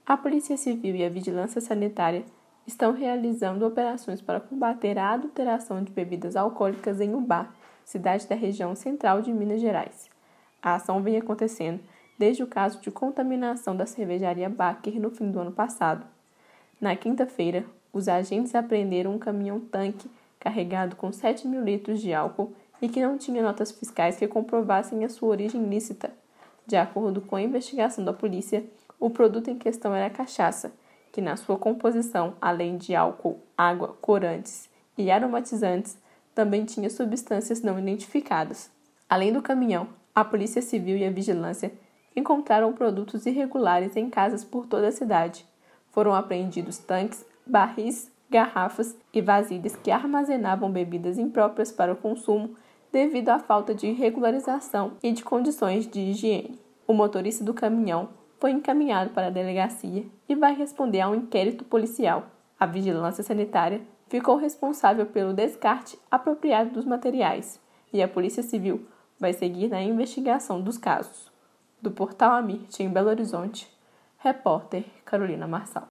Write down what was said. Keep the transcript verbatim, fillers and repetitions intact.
A Polícia Civil e a Vigilância Sanitária estão realizando operações para combater a adulteração de bebidas alcoólicas em Ubá, cidade da região central de Minas Gerais. A ação vem acontecendo desde o caso de contaminação da cervejaria Baker no fim do ano passado. Na quinta-feira, os agentes apreenderam um caminhão-tanque carregado com sete mil litros de álcool e que não tinha notas fiscais que comprovassem a sua origem lícita. De acordo com a investigação da polícia, o produto em questão era cachaça, que na sua composição, além de álcool, água, corantes e aromatizantes, também tinha substâncias não identificadas. Além do caminhão, a Polícia Civil e a Vigilância encontraram produtos irregulares em casas por toda a cidade. Foram apreendidos tanques, barris, garrafas e vasilhas que armazenavam bebidas impróprias para o consumo devido à falta de regularização e de condições de higiene. O motorista do caminhão foi encaminhado para a delegacia e vai responder a um inquérito policial. A Vigilância Sanitária ficou responsável pelo descarte apropriado dos materiais e a Polícia Civil vai seguir na investigação dos casos. Do Portal Amirte, em Belo Horizonte, repórter Carolina Marçal.